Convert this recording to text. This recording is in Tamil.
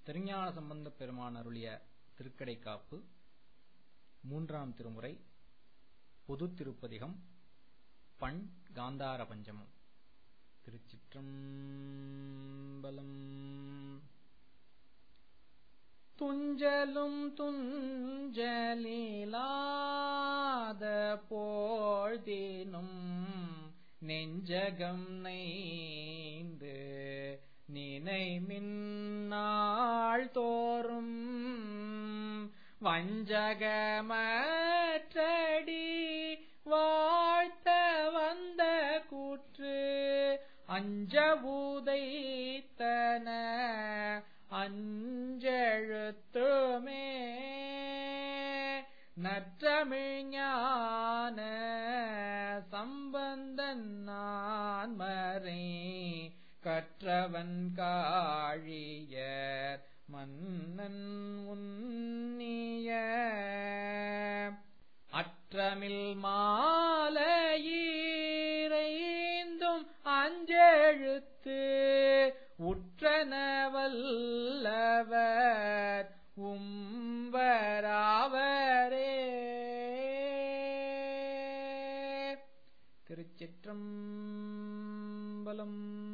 திருஞான சம்பந்தப் பெருமான் அருளிய திருக்கடைக்காப்பு மூன்றாம் திருமுறை பொதுத் திருப்பதிகம் பண் காந்தார பஞ்சமம். திருச்சிற்றம்பலம். துஞ்சலும் துஞ்சலிலாத போழ்தினும் நெஞ்சகம் நைந்து நினைமின்னாள் தோறும் வஞ்சகமற்றடி வாழ்த்த வந்த கூற்று அஞ்ச உதைத்தன அஞ்செழுத்துமே நற்றமிழ் ஞான சம்பந்தன் நான்மறை கற்றவன் காழியர் மன்னன் உன்னிய அற்றமில் மாலையீரைந்தும் அஞ்செழுத்து உற்றன வல்லவர் உம்பராவரே. திருச்சிற்றம்பலம்.